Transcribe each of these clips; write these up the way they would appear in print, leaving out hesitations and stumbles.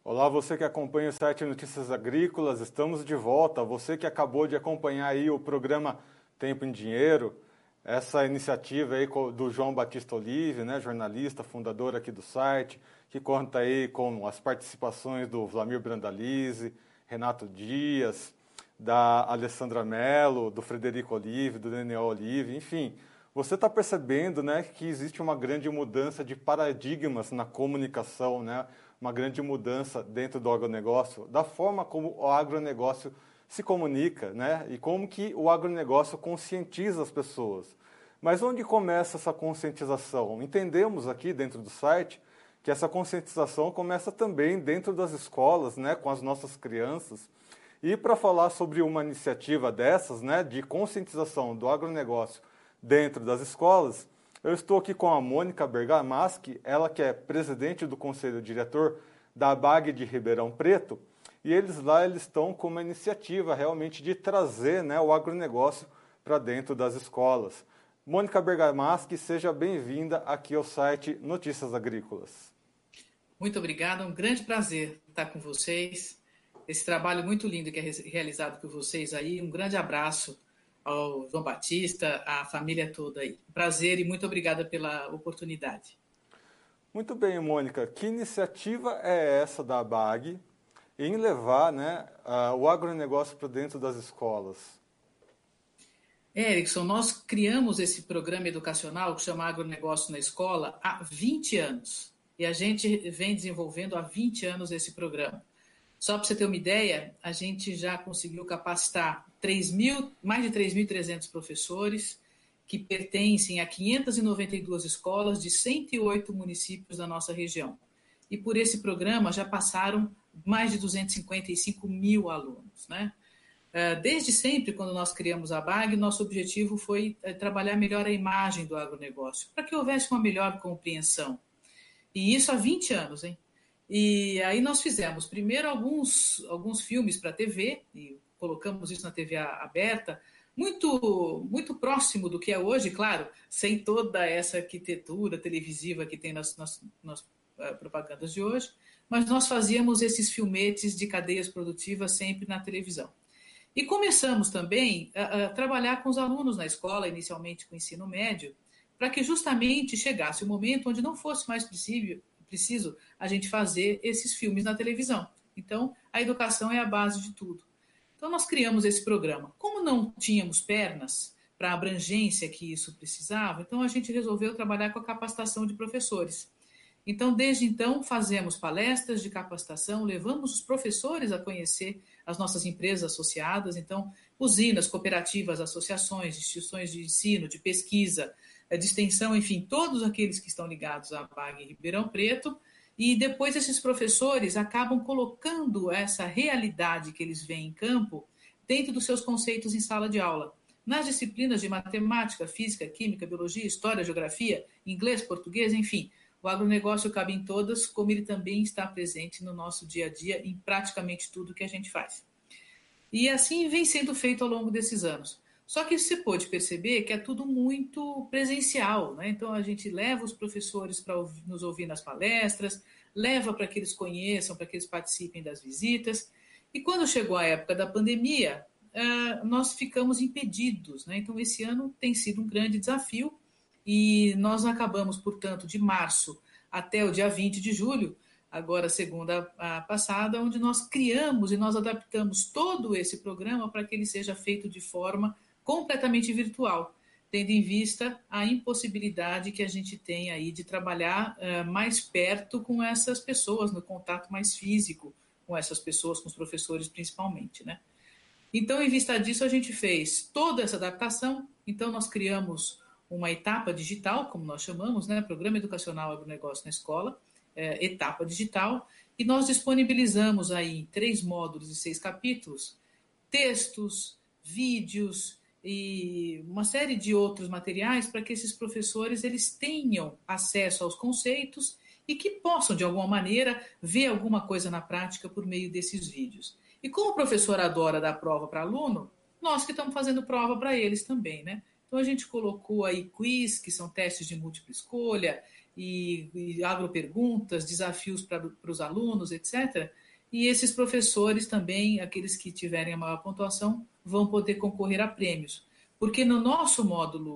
Olá, você que acompanha o site Notícias Agrícolas, estamos de volta. Você que acabou de acompanhar aí o programa Tempo em Dinheiro, essa iniciativa aí do João Batista Olive, né, jornalista, fundador aqui do site, que conta aí com as participações do Vlamir Brandalize, Renato Dias, da Alessandra Mello, do Frederico Olive, do Daniel Olive, enfim. Você está percebendo, né, que existe uma grande mudança de paradigmas na comunicação, né? Uma grande mudança dentro do agronegócio, da forma como o agronegócio se comunica, né? E como que o agronegócio conscientiza as pessoas. Mas onde começa essa conscientização? Entendemos aqui dentro do site que essa conscientização começa também dentro das escolas, né, com as nossas crianças. E para falar sobre uma iniciativa dessas, né, de conscientização do agronegócio dentro das escolas, eu estou aqui com a Mônica Bergamaschi, ela que é presidente do Conselho Diretor da ABAG de Ribeirão Preto, e eles estão com uma iniciativa realmente de trazer, né, o agronegócio para dentro das escolas. Mônica Bergamaschi, seja bem-vinda aqui ao site Notícias Agrícolas. Muito obrigada, um grande prazer estar com vocês. Esse trabalho muito lindo que é realizado por vocês aí, um grande abraço ao João Batista, à família toda aí. Prazer e muito obrigada pela oportunidade. Muito bem, Mônica. Que iniciativa é essa da ABAG em levar, né, o agronegócio para dentro das escolas? Erickson, nós criamos esse programa educacional que chama Agronegócio na Escola há 20 anos. E a gente vem desenvolvendo há 20 anos esse programa. Só para você ter uma ideia, a gente já conseguiu capacitar mais de 3.300 professores que pertencem a 592 escolas de 108 municípios da nossa região. E por esse programa já passaram mais de 255 mil alunos, né? Desde sempre, quando nós criamos a BAG, nosso objetivo foi trabalhar melhor a imagem do agronegócio, para que houvesse uma melhor compreensão. E isso há 20 anos, hein? E aí nós fizemos primeiro alguns filmes para a TV, e colocamos isso na TV aberta, muito próximo do que é hoje, claro, sem toda essa arquitetura televisiva que tem nas propagandas de hoje, mas nós fazíamos esses filmetes de cadeias produtivas sempre na televisão. E começamos também a trabalhar com os alunos na escola, inicialmente com o ensino médio, para que justamente chegasse o momento onde não fosse mais preciso a gente fazer esses filmes na televisão. Então, a educação é a base de tudo. Então, nós criamos esse programa. Como não tínhamos pernas para a abrangência que isso precisava, então a gente resolveu trabalhar com a capacitação de professores. Então, desde então, fazemos palestras de capacitação, levamos os professores a conhecer as nossas empresas associadas, então, usinas, cooperativas, associações, instituições de ensino, de pesquisa, de extensão, enfim, todos aqueles que estão ligados à BAG em Ribeirão Preto, e depois esses professores acabam colocando essa realidade que eles veem em campo dentro dos seus conceitos em sala de aula. Nas disciplinas de matemática, física, química, biologia, história, geografia, inglês, português, enfim, o agronegócio cabe em todas, como ele também está presente no nosso dia a dia, em praticamente tudo que a gente faz. E assim vem sendo feito ao longo desses anos. Só que você pode perceber que é tudo muito presencial, né? Então a gente leva os professores para nos ouvir nas palestras, leva para que eles conheçam, para que eles participem das visitas. E quando chegou a época da pandemia, nós ficamos impedidos, né? Então esse ano tem sido um grande desafio e nós acabamos, portanto, de março até o dia 20 de julho, agora segunda passada, onde nós criamos e nós adaptamos todo esse programa para que ele seja feito de forma completamente virtual, tendo em vista a impossibilidade que a gente tem aí de trabalhar mais perto com essas pessoas, no contato mais físico com essas pessoas, com os professores principalmente, né? Então, em vista disso, a gente fez toda essa adaptação, então nós criamos uma etapa digital, como nós chamamos, né? Programa Educacional Agronegócio na Escola, etapa digital, e nós disponibilizamos aí 3 módulos e 6 capítulos, textos, vídeos e uma série de outros materiais para que esses professores eles tenham acesso aos conceitos e que possam, de alguma maneira, ver alguma coisa na prática por meio desses vídeos. E como o professor adora dar prova para aluno, nós que estamos fazendo prova para eles também, né? Então, a gente colocou aí quiz, que são testes de múltipla escolha, e agroperguntas, desafios para os alunos, etc. E esses professores também, aqueles que tiverem a maior pontuação, vão poder concorrer a prêmios. Porque no nosso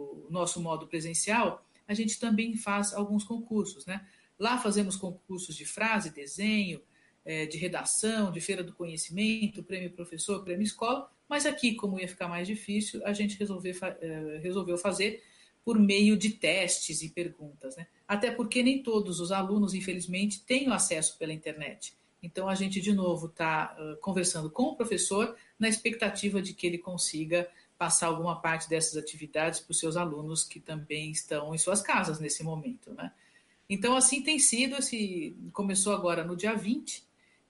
modo presencial, a gente também faz alguns concursos, né? Lá fazemos concursos de frase, desenho, de redação, de feira do conhecimento, prêmio professor, prêmio escola, mas aqui, como ia ficar mais difícil, a gente resolveu fazer por meio de testes e perguntas, né? Até porque nem todos os alunos, infelizmente, têm o acesso pela internet. Então, a gente, de novo, está conversando com o professor na expectativa de que ele consiga passar alguma parte dessas atividades para os seus alunos que também estão em suas casas nesse momento, né? Então, assim tem sido, começou agora no dia 20,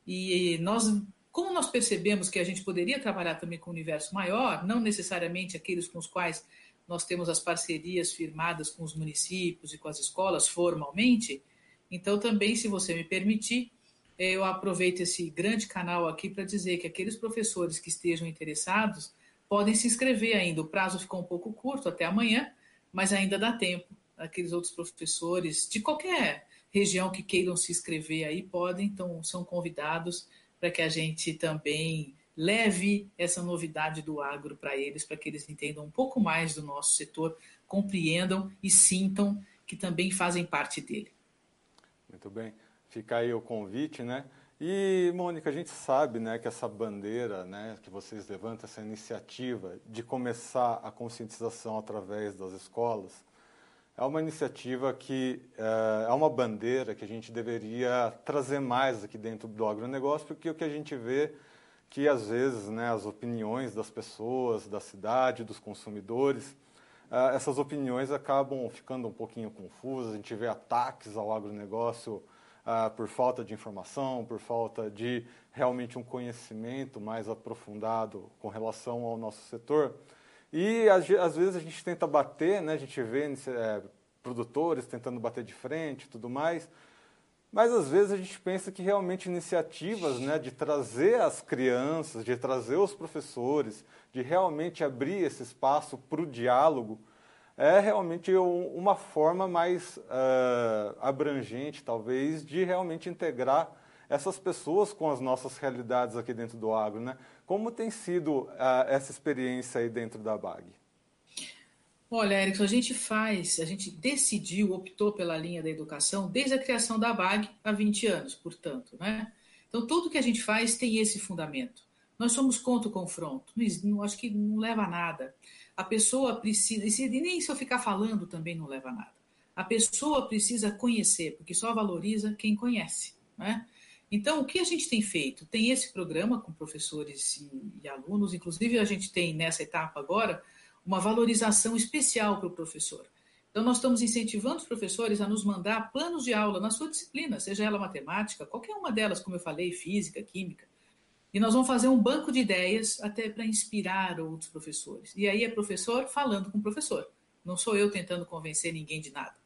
e como nós percebemos que a gente poderia trabalhar também com um universo maior, não necessariamente aqueles com os quais nós temos as parcerias firmadas com os municípios e com as escolas formalmente, então também, se você me permitir, eu aproveito esse grande canal aqui para dizer que aqueles professores que estejam interessados podem se inscrever ainda. O prazo ficou um pouco curto, até amanhã, mas ainda dá tempo. Aqueles outros professores de qualquer região que queiram se inscrever aí podem, então são convidados para que a gente também leve essa novidade do agro para eles, para que eles entendam um pouco mais do nosso setor, compreendam e sintam que também fazem parte dele. Muito bem. Fica aí o convite, né? E, Mônica, a gente sabe, né, que essa bandeira, né, que vocês levantam, essa iniciativa de começar a conscientização através das escolas, é uma iniciativa que é uma bandeira que a gente deveria trazer mais aqui dentro do agronegócio, porque o que a gente vê que, às vezes, né, as opiniões das pessoas, da cidade, dos consumidores, essas opiniões acabam ficando um pouquinho confusas, a gente vê ataques ao agronegócio por falta de informação, por falta de realmente um conhecimento mais aprofundado com relação ao nosso setor. E às vezes a gente tenta bater, né? A gente vê produtores tentando bater de frente e tudo mais, mas às vezes a gente pensa que realmente iniciativas, né, de trazer as crianças, de trazer os professores, de realmente abrir esse espaço para o diálogo, é realmente uma forma mais abrangente, talvez, de realmente integrar essas pessoas com as nossas realidades aqui dentro do agro, né? Como tem sido essa experiência aí dentro da BAG? Olha, Erickson, a gente decidiu, optou pela linha da educação desde a criação da BAG há 20 anos, portanto, né? Então, tudo que a gente faz tem esse fundamento. Nós somos contra o confronto, acho que não leva a nada. A pessoa precisa, e nem se eu ficar falando também não leva a nada. A pessoa precisa conhecer, porque só valoriza quem conhece, né? Então, o que a gente tem feito? Tem esse programa com professores e alunos, inclusive a gente tem nessa etapa agora uma valorização especial para o professor. Então, nós estamos incentivando os professores a nos mandar planos de aula na sua disciplina, seja ela matemática, qualquer uma delas, como eu falei, física, química. E nós vamos fazer um banco de ideias até para inspirar outros professores. E aí é professor falando com professor. Não sou eu tentando convencer ninguém de nada.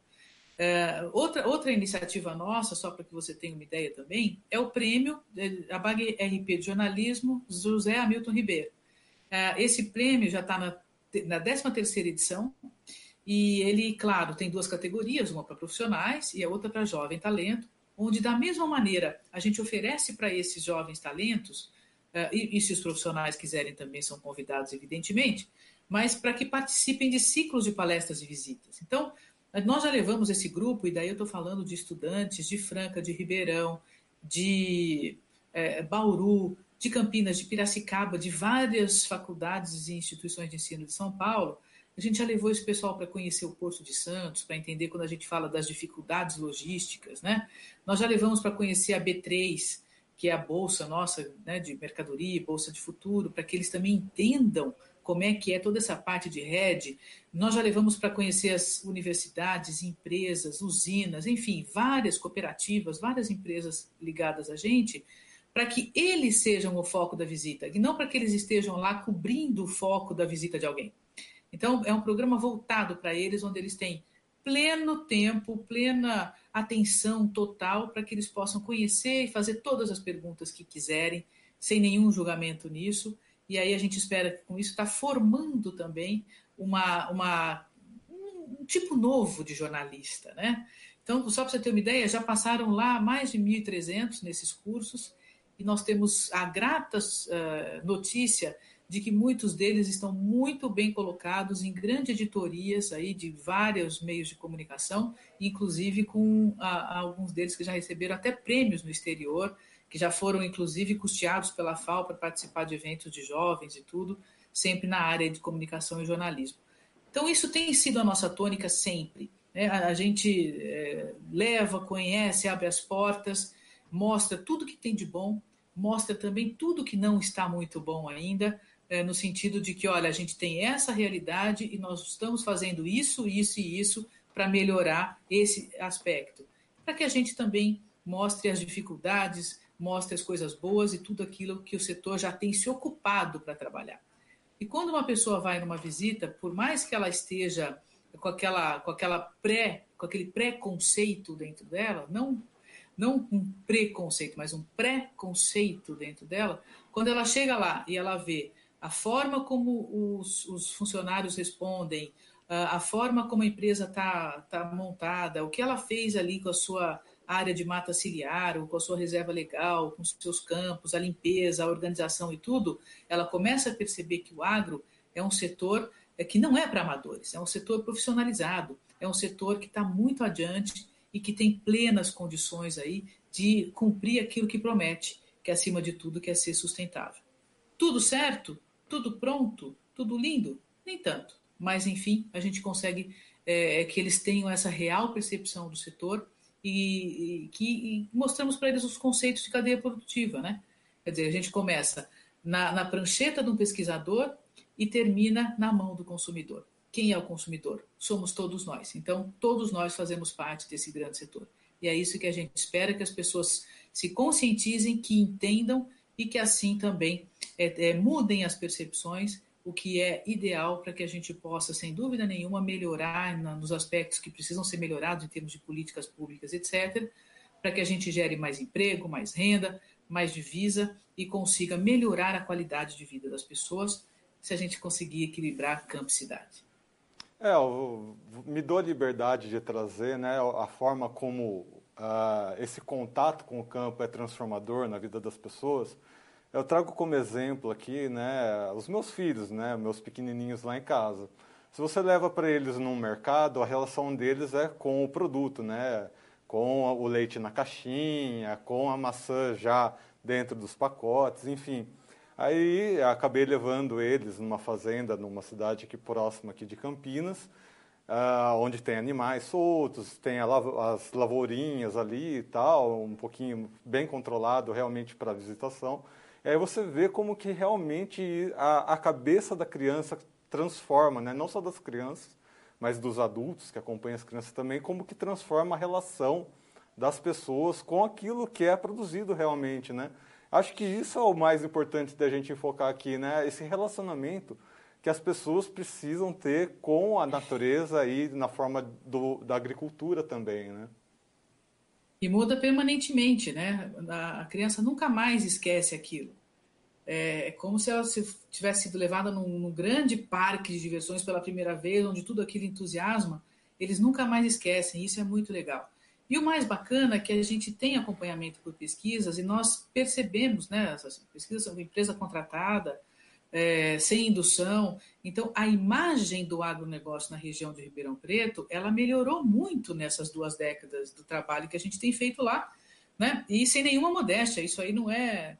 Outra iniciativa nossa, só para que você tenha uma ideia também, é o prêmio, a BAG RP de Jornalismo José Hamilton Ribeiro. Esse prêmio já está na 13ª edição, e ele, claro, tem 2 categorias, uma para profissionais e a outra para jovem talento, onde, da mesma maneira, a gente oferece para esses jovens talentos, e se os profissionais quiserem também são convidados, evidentemente, mas para que participem de ciclos de palestras e visitas. Então, nós já levamos esse grupo, e daí eu estou falando de estudantes de Franca, de Ribeirão, de Bauru, de Campinas, de Piracicaba, de várias faculdades e instituições de ensino de São Paulo. A gente já levou esse pessoal para conhecer o Porto de Santos, para entender quando a gente fala das dificuldades logísticas, né? Nós já levamos para conhecer a B3, que é a bolsa nossa, né, de mercadoria, bolsa de futuro, para que eles também entendam como é que é toda essa parte de rede. Nós já levamos para conhecer as universidades, empresas, usinas, enfim, várias cooperativas, várias empresas ligadas a gente, para que eles sejam o foco da visita, e não para que eles estejam lá cobrindo o foco da visita de alguém. Então, é um programa voltado para eles, onde eles têm pleno tempo, plena atenção total para que eles possam conhecer e fazer todas as perguntas que quiserem, sem nenhum julgamento nisso. E aí a gente espera que com isso está formando também um tipo novo de jornalista, né? Então, só para você ter uma ideia, já passaram lá mais de 1.300 nesses cursos e nós temos a grata notícia de que muitos deles estão muito bem colocados em grandes editorias aí de vários meios de comunicação, inclusive com alguns deles que já receberam até prêmios no exterior, que já foram inclusive custeados pela FAO para participar de eventos de jovens e tudo, sempre na área de comunicação e jornalismo. Então, isso tem sido a nossa tônica sempre. Né? A gente leva, conhece, abre as portas, mostra tudo que tem de bom, mostra também tudo que não está muito bom ainda, no sentido de que, olha, a gente tem essa realidade e nós estamos fazendo isso, isso e isso para melhorar esse aspecto. Para que a gente também mostre as dificuldades, mostre as coisas boas e tudo aquilo que o setor já tem se ocupado para trabalhar. E quando uma pessoa vai numa visita, por mais que ela esteja com aquele preconceito dentro dela, não um preconceito, mas um pré-conceito dentro dela, quando ela chega lá e ela vê a forma como os funcionários respondem, a forma como a empresa está montada, o que ela fez ali com a sua área de mata ciliar, ou com a sua reserva legal, com os seus campos, a limpeza, a organização e tudo, ela começa a perceber que o agro é um setor que não é para amadores, é um setor profissionalizado, é um setor que está muito adiante e que tem plenas condições aí de cumprir aquilo que promete, que acima de tudo quer ser sustentável. Tudo certo? Tudo pronto? Tudo lindo? Nem tanto. Mas, enfim, a gente consegue que eles tenham essa real percepção do setor e mostramos para eles os conceitos de cadeia produtiva, né? Quer dizer, a gente começa na prancheta de um pesquisador e termina na mão do consumidor. Quem é o consumidor? Somos todos nós. Então, todos nós fazemos parte desse grande setor. E é isso que a gente espera, que as pessoas se conscientizem, que entendam e que assim também mudem as percepções, o que é ideal para que a gente possa, sem dúvida nenhuma, melhorar nos aspectos que precisam ser melhorados em termos de políticas públicas, etc., para que a gente gere mais emprego, mais renda, mais divisa e consiga melhorar a qualidade de vida das pessoas, se a gente conseguir equilibrar campo e cidade. Eu me dou a liberdade de trazer, né, a forma como esse contato com o campo é transformador na vida das pessoas. Eu trago como exemplo aqui, né, os meus filhos, né, meus pequenininhos lá em casa. Se você leva para eles num mercado, a relação deles é com o produto, né, com o leite na caixinha, com a maçã já dentro dos pacotes, enfim. Aí acabei levando eles numa fazenda, numa cidade aqui próxima aqui de Campinas, onde tem animais soltos, tem as lavourinhas ali e tal, um pouquinho bem controlado realmente para visitação. E aí você vê como que realmente a cabeça da criança transforma, né? Não só das crianças, mas dos adultos que acompanham as crianças também, como que transforma a relação das pessoas com aquilo que é produzido realmente, né? Acho que isso é o mais importante da gente enfocar aqui, né? Esse relacionamento que as pessoas precisam ter com a natureza e na forma da agricultura também, né? E muda permanentemente, né? A criança nunca mais esquece aquilo. É como se ela tivesse sido levada num grande parque de diversões pela primeira vez, onde tudo aquilo entusiasma, eles nunca mais esquecem, isso é muito legal. E o mais bacana é que a gente tem acompanhamento por pesquisas e nós percebemos, né, essas pesquisas são empresa contratada, sem indução. Então, a imagem do agronegócio na região de Ribeirão Preto, ela melhorou muito nessas 2 décadas do trabalho que a gente tem feito lá, né? E sem nenhuma modéstia, isso aí não é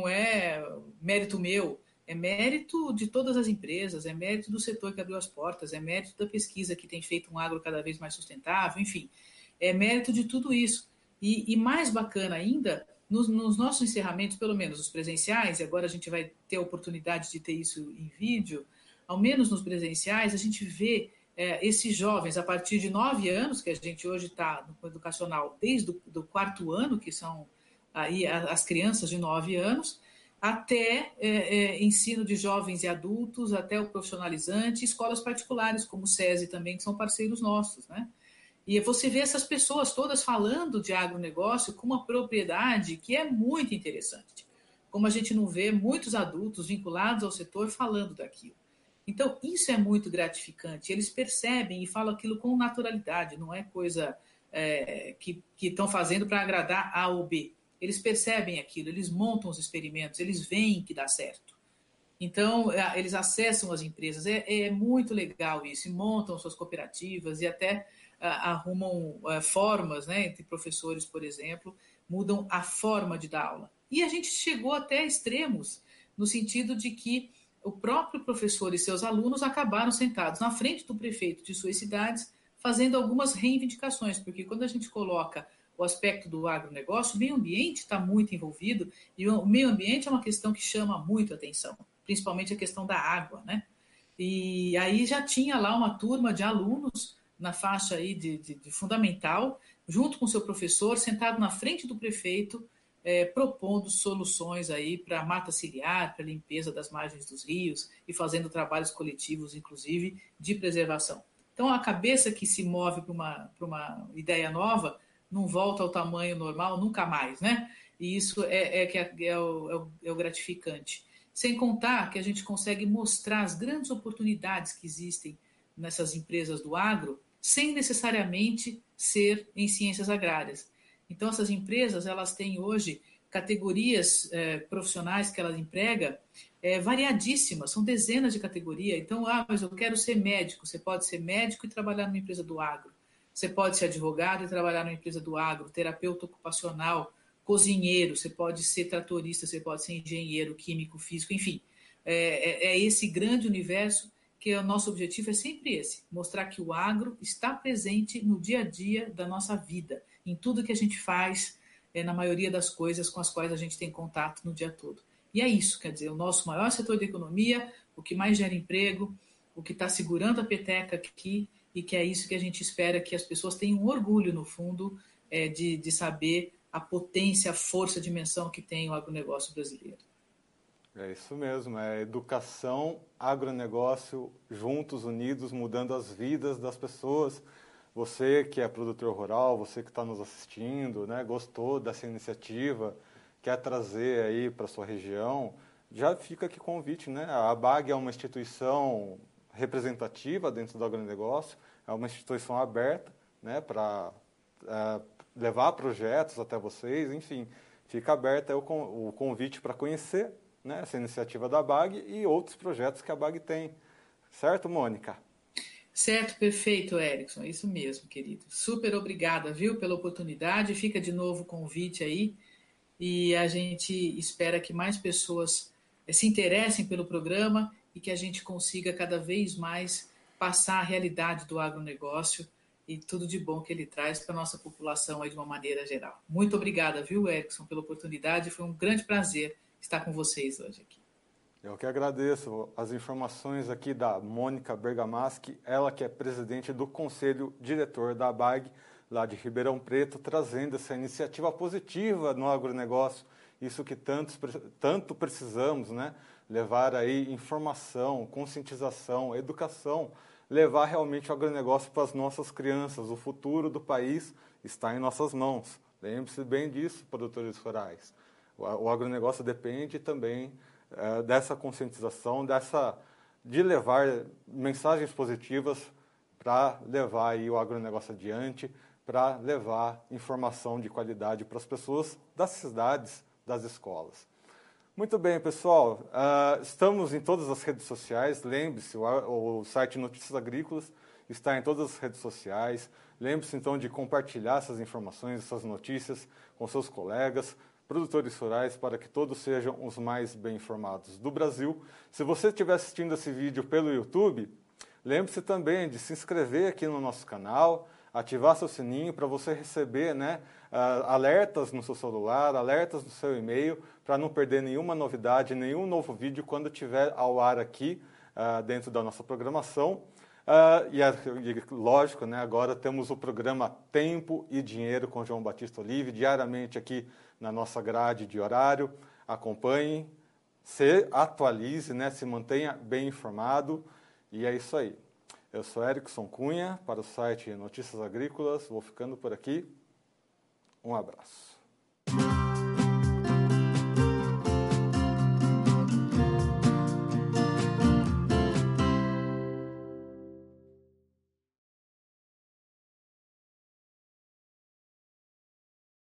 mérito meu, é mérito de todas as empresas, é mérito do setor que abriu as portas, é mérito da pesquisa que tem feito um agro cada vez mais sustentável, enfim, é mérito de tudo isso. E mais bacana ainda, nos nossos encerramentos, pelo menos os presenciais, e agora a gente vai ter a oportunidade de ter isso em vídeo, ao menos nos presenciais, a gente vê esses jovens, a partir de 9 anos, que a gente hoje está no educacional desde o 4º ano, que são aí as crianças de 9 anos, até ensino de jovens e adultos, até o profissionalizante, escolas particulares, como o SESI também, que são parceiros nossos, né? E você vê essas pessoas todas falando de agronegócio com uma propriedade que é muito interessante. Como a gente não vê muitos adultos vinculados ao setor falando daquilo. Então, isso é muito gratificante. Eles percebem e falam aquilo com naturalidade, não é coisa que estão fazendo para agradar A ou B. Eles percebem aquilo, eles montam os experimentos, eles veem que dá certo. Então, eles acessam as empresas. É muito legal isso. E montam suas cooperativas e até arrumam formas, né, entre professores, por exemplo, mudam a forma de dar aula. E a gente chegou até extremos, no sentido de que o próprio professor e seus alunos acabaram sentados na frente do prefeito de suas cidades, fazendo algumas reivindicações, porque quando a gente coloca o aspecto do agronegócio, o meio ambiente está muito envolvido, e o meio ambiente é uma questão que chama muito a atenção, principalmente a questão da água, né? E aí já tinha lá uma turma de alunos na faixa aí de fundamental, junto com seu professor, sentado na frente do prefeito, propondo soluções aí para mata ciliar, para limpeza das margens dos rios e fazendo trabalhos coletivos, inclusive, de preservação. Então, a cabeça que se move para uma ideia nova não volta ao tamanho normal nunca mais, né? E isso é o gratificante. Sem contar que a gente consegue mostrar as grandes oportunidades que existem nessas empresas do agro, sem necessariamente ser em ciências agrárias. Então, essas empresas, elas têm hoje categorias profissionais que elas empregam variadíssimas, são dezenas de categorias. Então, mas eu quero ser médico. Você pode ser médico e trabalhar numa empresa do agro. Você pode ser advogado e trabalhar numa empresa do agro, terapeuta ocupacional, cozinheiro, você pode ser tratorista, você pode ser engenheiro, químico, físico, enfim. É esse grande universo que o nosso objetivo é sempre esse, mostrar que o agro está presente no dia a dia da nossa vida, em tudo que a gente faz, na maioria das coisas com as quais a gente tem contato no dia todo. E é isso, quer dizer, o nosso maior setor de economia, o que mais gera emprego, o que está segurando a peteca aqui, e que é isso que a gente espera que as pessoas tenham orgulho, no fundo, de saber a potência, a força, a dimensão que tem o agronegócio brasileiro. É isso mesmo, é educação, agronegócio, juntos, unidos, mudando as vidas das pessoas. Você que é produtor rural, você que está nos assistindo, né, gostou dessa iniciativa, quer trazer aí para a sua região, já fica aqui o convite, né? A ABAG é uma instituição representativa dentro do agronegócio, é uma instituição aberta, né, para levar projetos até vocês, enfim, fica aberto o convite para conhecer, né, essa iniciativa da ABAG e outros projetos que a ABAG tem. Certo, Mônica? Certo, perfeito, Erickson. É isso mesmo, querido. Super obrigada, viu, pela oportunidade. Fica de novo o convite aí e a gente espera que mais pessoas se interessem pelo programa e que a gente consiga cada vez mais passar a realidade do agronegócio e tudo de bom que ele traz para a nossa população aí de uma maneira geral. Muito obrigada, viu, Erickson, pela oportunidade. Foi um grande prazer estar com vocês hoje aqui. Eu que agradeço as informações aqui da Mônica Bergamaschi, ela que é presidente do Conselho Diretor da ABAG, lá de Ribeirão Preto, trazendo essa iniciativa positiva no agronegócio, isso que tanto precisamos, né? Levar aí informação, conscientização, educação, levar realmente o agronegócio para as nossas crianças. O futuro do país está em nossas mãos. Lembre-se bem disso, produtores rurais. O agronegócio depende também dessa conscientização, de levar mensagens positivas para levar aí o agronegócio adiante, para levar informação de qualidade para as pessoas das cidades, das escolas. Muito bem, pessoal. Estamos em todas as redes sociais. Lembre-se, o site Notícias Agrícolas está em todas as redes sociais. Lembre-se, então, de compartilhar essas informações, essas notícias com seus colegas, produtores rurais, para que todos sejam os mais bem informados do Brasil. Se você estiver assistindo esse vídeo pelo YouTube, lembre-se também de se inscrever aqui no nosso canal, ativar seu sininho para você receber, né, alertas no seu celular, alertas no seu e-mail, para não perder nenhuma novidade, nenhum novo vídeo quando estiver ao ar aqui dentro da nossa programação. E lógico, né, agora temos o programa Tempo e Dinheiro com João Batista Olive, diariamente aqui na nossa grade de horário. Acompanhe, se atualize, né, se mantenha bem informado. E é isso aí. Eu sou Erickson Cunha, para o site Notícias Agrícolas. Vou ficando por aqui. Um abraço.